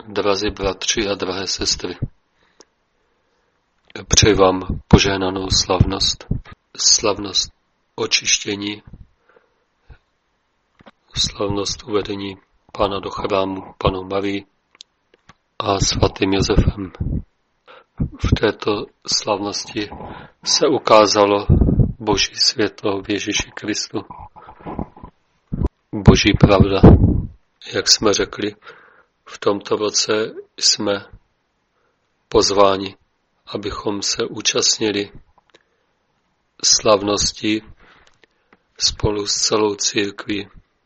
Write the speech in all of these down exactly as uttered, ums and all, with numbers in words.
Drazí bratři a drahé sestry, přeji vám požehnanou slavnost, slavnost očištění, slavnost uvedení Pána do chrámu, Pannou Marii a svatým Josefem. V této slavnosti se ukázalo Boží světlo v Ježíši Kristu, Boží pravda. Jak jsme řekli, v tomto roce jsme pozváni, abychom se účastnili slavnosti spolu s celou církví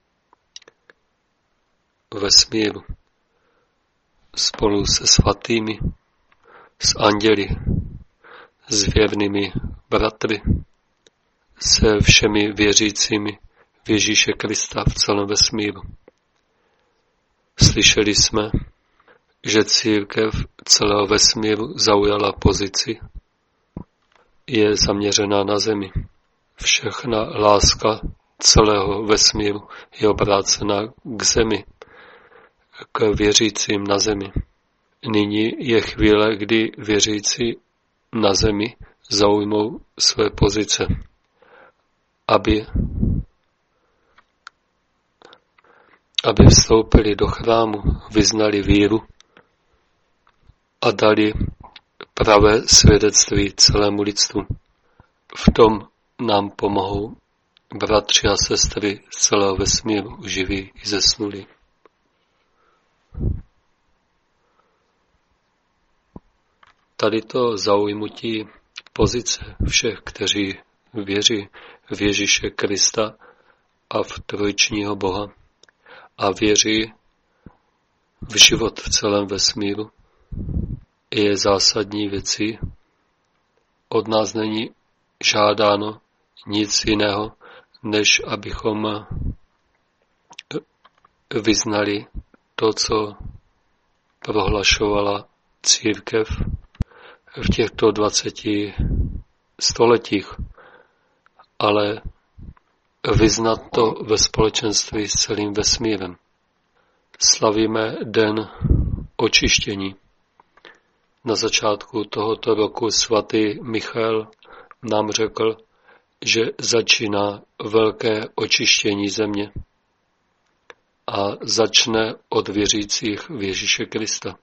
vesmíru, spolu se svatými, s anděli, s věrnými bratry, se všemi věřícími v Ježíše Krista v celém vesmíru. Slyšeli jsme, že církev celého vesmíru zaujala pozici, je zaměřená na zemi. Všechna láska celého vesmíru je obrácena k zemi, k věřícím na zemi. Nyní je chvíle, kdy věřící na zemi zaujmou své pozice, aby aby vstoupili do chrámu, vyznali víru a dali pravé svědectví celému lidstvu. V tom nám pomohou bratři a sestry z celého vesmíru, živí i zesnulí. Tady to zaujmutí pozice všech, kteří věří v Ježíše Krista a v trojičního Boha a věří v život v celém vesmíru, je zásadní věcí. Od nás není žádáno nic jiného, než abychom vyznali to, co prohlašovala církev v těchto dvaceti stoletích, ale vyznat to ve společenství s celým vesmírem. Slavíme den očištění. Na začátku tohoto roku svatý Michael nám řekl, že začíná velké očištění země a začne od věřících v Ježíše Krista.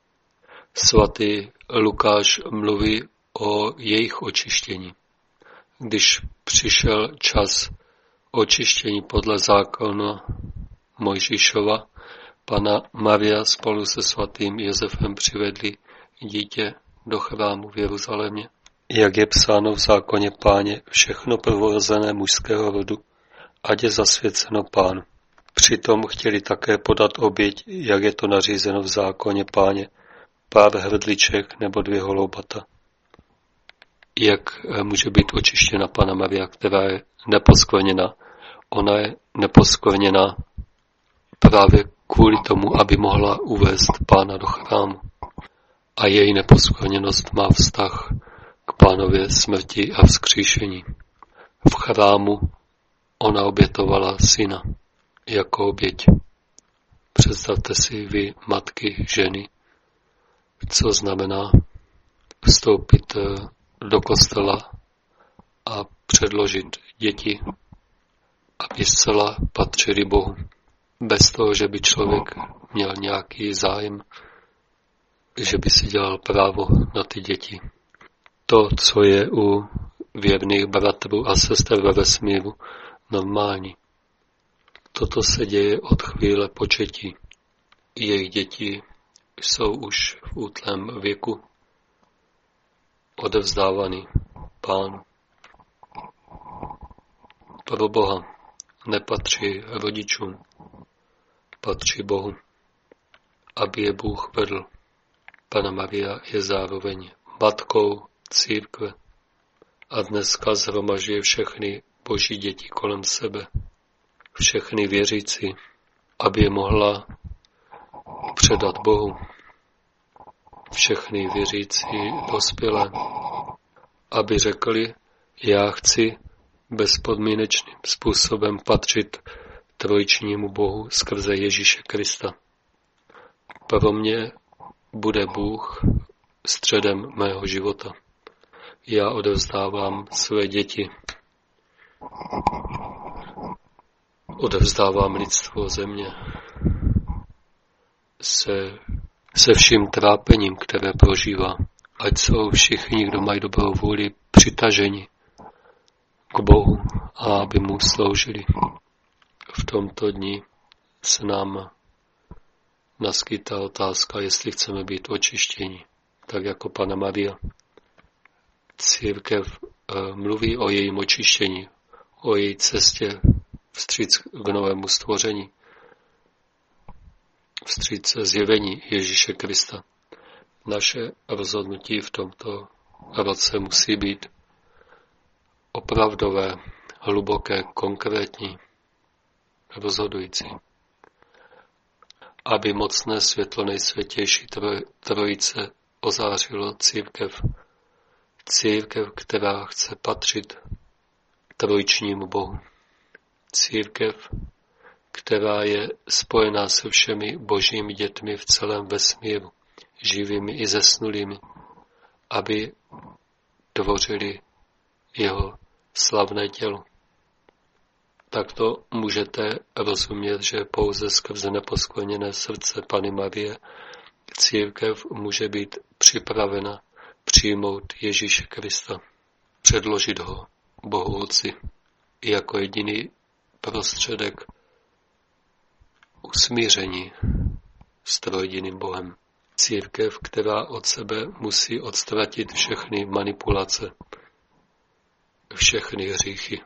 Svatý Lukáš mluví o jejich očištění. Když přišel čas očištění podle zákona Mojžíšova, Panna Maria spolu se svatým Josefem přivedli dítě do chrámu v Jeruzalémě. Jak je psáno v zákoně Páně, všechno prvorozené mužského rodu, ať je zasvěceno Pánu. Přitom chtěli také podat oběť, jak je to nařízeno v zákoně Páně, pár hrdliček nebo dvě holoubata. Jak může být očištěna Panna Maria, která je neposkvrněná? Ona je neposkvrněná právě kvůli tomu, aby mohla uvést Pána do chrámu. A její neposkvrněnost má vztah k Pánově smrti a vzkříšení. V chrámu ona obětovala syna jako oběť. Představte si vy, matky, ženy, co znamená vstoupit do kostela a předložit děti, aby zcela patřili Bohu. Bez toho, že by člověk měl nějaký zájem, že by si dělal právo na ty děti. To, co je u věrných bratrů a sester ve vesmíru normální. Toto se děje od chvíle početí. Jejich děti jsou už v útlém věku odevzdávaný Pánu. Pro Boha nepatří rodičům, patří Bohu, aby je Bůh vedl. Panna Maria je zároveň matkou církve a dneska shromažďuje všechny Boží děti kolem sebe, všechny věřící, aby je mohla předat Bohu. Všechny věřící dospělé, aby řekli, já chci bezpodmínečným způsobem patřit trojičnímu Bohu skrze Ježíše Krista. pro mě bude Bůh středem mého života. Já odevzdávám své děti. Odevzdávám lidstvo země se, se vším trápením, které prožívá. Ať jsou všichni, kdo mají dobrou vůli, přitaženi k Bohu a aby mu sloužili. V tomto dni se nám naskytá otázka, jestli chceme být očištěni, tak jako Panna Maria. Církev mluví o jejím očištění, o její cestě vstříc k novému stvoření, vstříc zjevení Ježíše Krista. Naše rozhodnutí v tomto roce musí být opravdové, hluboké, konkrétní, rozhodující. Aby mocné světlo nejsvětější trojice ozářilo církev. Církev, která chce patřit trojičnímu Bohu. Církev, která je spojená se všemi božími dětmi v celém vesmíru, živými i zesnulými, aby tvořili jeho slavné tělo. Takto můžete rozumět, že pouze skrze neposkvrněné srdce Panny Marie církev může být připravena přijmout Ježíše Krista, předložit ho Bohu Otci jako jediný prostředek usmíření s trojjediným Bohem. Církev, která od sebe musí odstratit všechny manipulace, všechny hříchy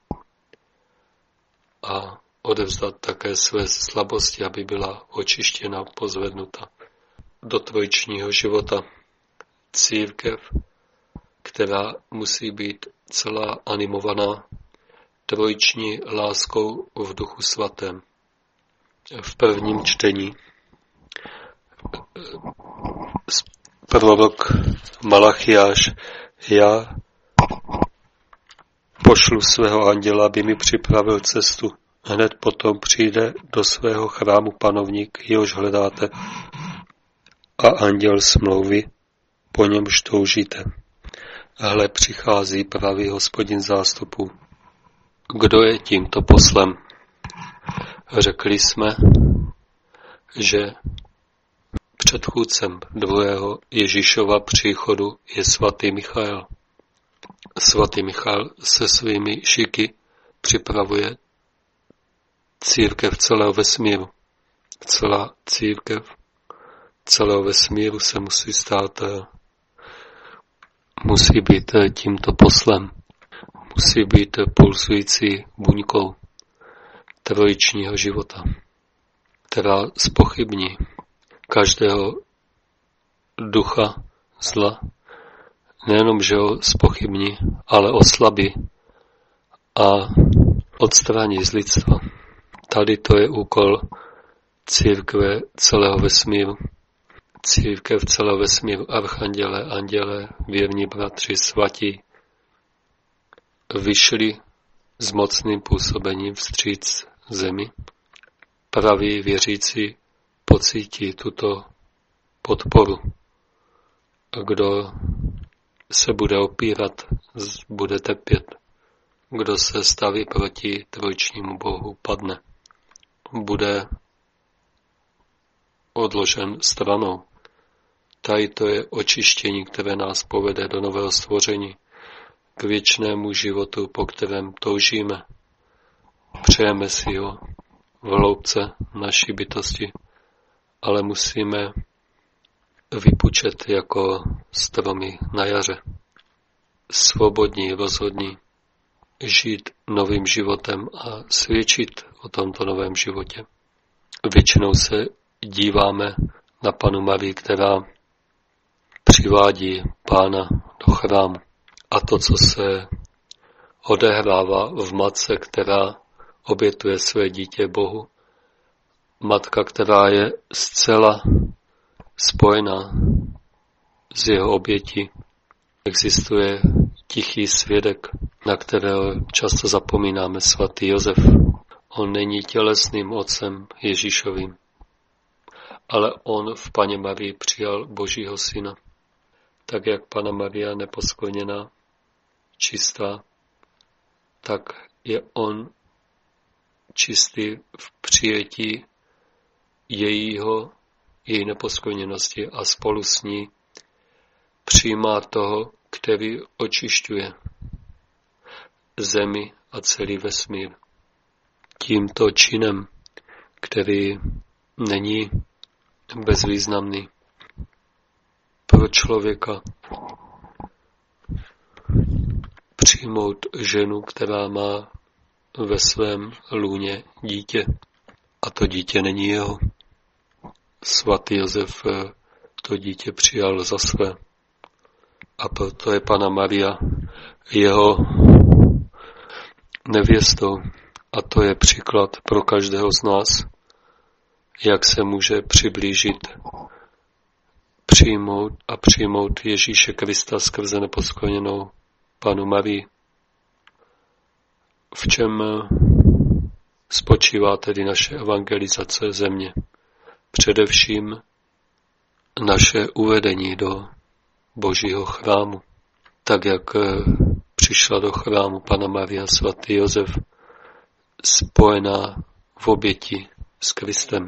a odevzdat také své slabosti, aby byla očištěna, pozvednuta do trojičního života. Církev, která musí být celá animovaná trojiční láskou v Duchu Svatém. V prvním čtení prorok Malachiáš: já pošlu svého anděla, aby mi připravil cestu. Hned potom přijde do svého chrámu panovník, jehož hledáte, a anděl smlouvy, po němž toužíte. Hle, přichází pravý Hospodin zástupů. Kdo je tímto poslem? Řekli jsme, že předchůdcem druhého Ježíšova příchodu je svatý Michael. Svatý Michael se svými šiky připravuje církev celého vesmíru. Celá církev celého vesmíru se musí stát, musí být tímto poslem. Musí být pulsující buňkou trojičního života, která zpochybní každého ducha zla, nejenom, že ho zpochybní, ale oslabí a odstraní z lidstva. Tady to je úkol církve celého vesmíru. Církev celého vesmíru, archanděle, anděle, věrní bratři, svatí, vyšli s mocným působením vstříc zemi. Praví věřící pocítí tuto podporu. Kdo se bude opírat, bude trpět. Kdo se staví proti trojičnímu Bohu, padne. Bude odložen stranou. Tady to je očištění, které nás povede do nového stvoření, k věčnému životu, po kterém toužíme. Přejeme si ho v hloubce naší bytosti, ale musíme vypučet jako stromy na jaře. Svobodní, rozhodní, žít novým životem a svědčit o tomto novém životě. Většinou se díváme na Pannu Marii, která přivádí Pána do chrámu. A to, co se odehrává v matce, která obětuje své dítě Bohu, matka, která je zcela spojená s jeho obětí, existuje tichý svědek, na kterého často zapomínáme, svatý Josef. On není tělesným otcem Ježíšovým, ale on v Panně Marii přijal Božího syna. Tak jak Panna Maria neposkvrněná, čistá, tak je on čistý v přijetí jejího, její neposkvrněnosti a spolu s ní přijímá toho, který očišťuje zemi a celý vesmír. Tímto činem, který není bezvýznamný pro člověka, přijmout ženu, která má ve svém lůně dítě, a to dítě není jeho. Svatý Josef to dítě přijal za své. A proto je Panna Maria jeho nevěstou. A to je příklad pro každého z nás, jak se může přiblížit, přijmout a přijmout Ježíše Krista skrze neposkvrněnou Pannu Marii. V čem spočívá tedy naše evangelizace země? Především naše uvedení do Božího chrámu. Tak, jak přišla do chrámu Panna Maria, svatý Josef, spojená v oběti s Kristem.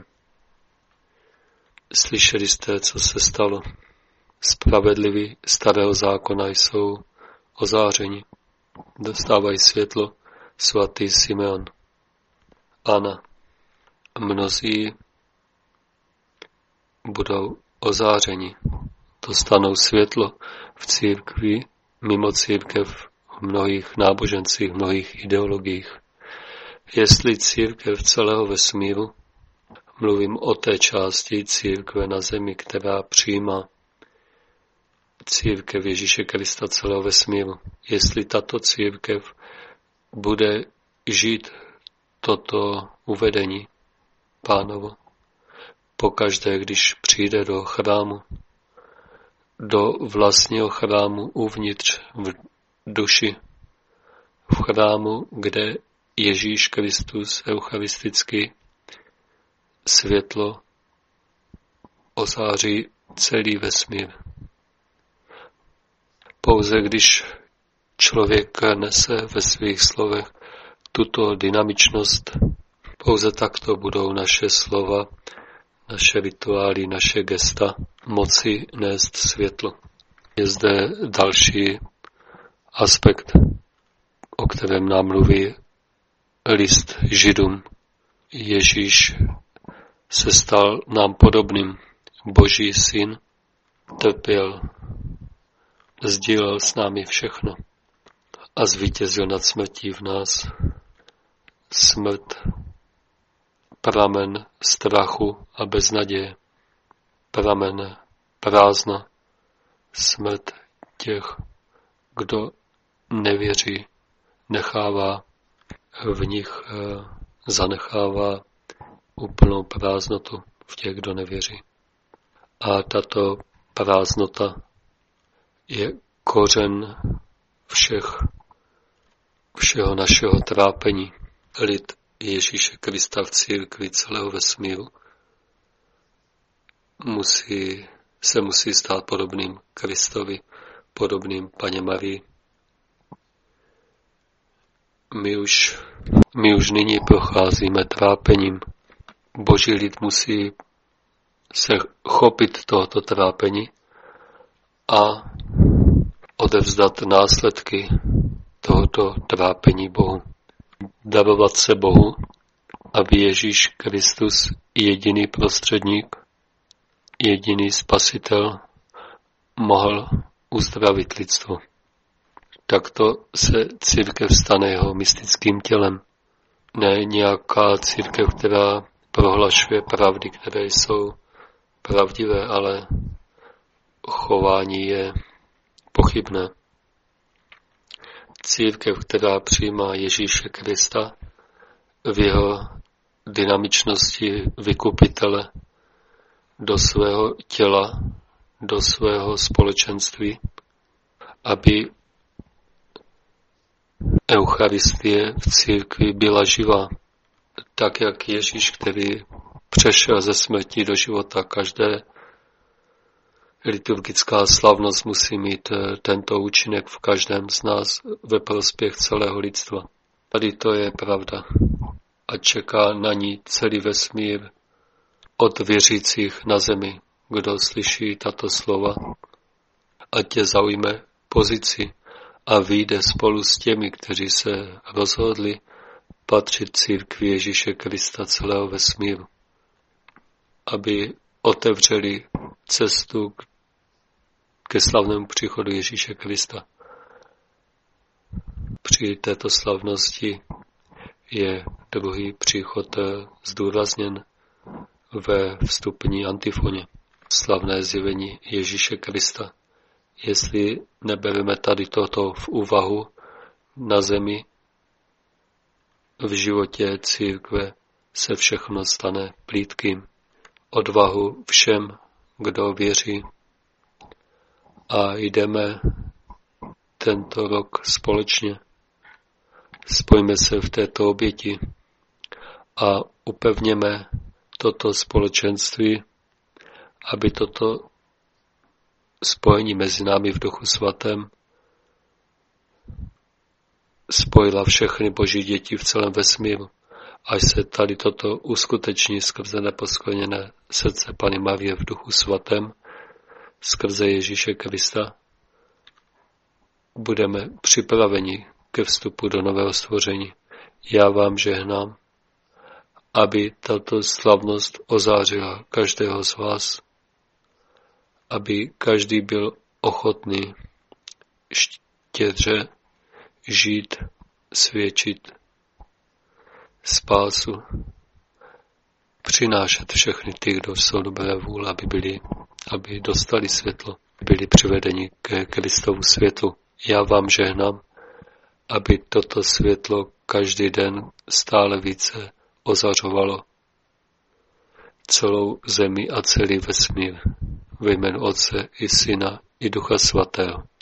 Slyšeli jste, co se stalo? Spravedliví starého zákona jsou ozářeni, dostávají světlo. Svatý Simeon, Anna. Mnozí budou ozářeni, dostanou světlo v církvi, mimo církev, v mnohých náboženstvích, v mnohých ideologiích. Jestli církev celého vesmíru, mluvím o té části církve na zemi, která přijímá církev Ježíše Krista celého vesmíru, jestli tato církev bude žít toto uvedení Pánovo pokaždé, když přijde do chrámu, do vlastního chrámu uvnitř v duši, v chrámu, kde Ježíš Kristus eucharisticky světlo ozáří celý vesmír. Pouze když člověk nese ve svých slovech tuto dynamičnost, pouze takto budou naše slova, naše rituály, naše gesta moci nést světlo. Je zde další aspekt, o kterém nám mluví list Židům. Ježíš se stal nám podobným. Boží syn trpěl, sdílel s námi všechno a zvítězil nad smrtí v nás. Smrt, pramen strachu a beznaděje, pramen prázdna, smrt těch, kdo nevěří, nechává v nich, zanechává úplnou prázdnotu v těch, kdo nevěří. A tato prázdnota je kořen všech, všeho našeho trápení. Lid Ježíše Krista v církvi celého vesmíru musí, se musí stát podobným Kristovi, podobným Panně Marii. My už, my už nyní procházíme trápením. Boží lid musí se chopit tohoto trápení a odevzdat následky tohoto trápení Bohu. Darovat se Bohu, aby Ježíš Kristus, jediný prostředník, jediný spasitel, mohl uzdravit lidstvo. Takto se církev stane jeho mystickým tělem. Ne nějaká církev, která prohlašuje pravdy, které jsou pravdivé, ale chování je pochybné. Církev, která přijímá Ježíše Krista v jeho dynamičnosti vykupitele do svého těla, do svého společenství, aby Eucharistie v církvi byla živá, tak jak Ježíš, který přešel ze smrti do života. Každé liturgická slavnost musí mít tento účinek v každém z nás ve prospěch celého lidstva. Tady to je pravda a čeká na ní celý vesmír od věřících na zemi. Kdo slyší tato slova, ať tě zaujme pozici a vyjde spolu s těmi, kteří se rozhodli patřit církvi Ježíše Krista celého vesmíru, aby otevřeli cestu ke slavnému příchodu Ježíše Krista. Při této slavnosti je druhý příchod zdůrazněn ve vstupní antifoně. Slavné zjevení Ježíše Krista. Jestli nebereme tady toto v úvahu na zemi, v životě církve se všechno stane plýtkým. Odvahu všem, kdo věří, a jdeme tento rok společně. Spojíme se v této oběti a upevněme toto společenství, aby toto spojení mezi námi v Duchu Svatém spojila všechny Boží děti v celém vesmíru, až se tady toto uskuteční skrze neposkvrněné srdce Panny Marie v Duchu Svatém, skrze Ježíše Krista, budeme připraveni ke vstupu do nového stvoření. Já vám žehnám, aby tato slavnost ozářila každého z vás, aby každý byl ochotný štědře žít, svědčit spásu, přinášet všechny ty, kdo jsou dobré vůle, aby byli, aby dostali světlo, byli přivedeni ke Kristovu světlu. Já vám žehnám, aby toto světlo každý den stále více ozařovalo celou zemi a celý vesmír. Ve jménu Otce i Syna i Ducha Svatého.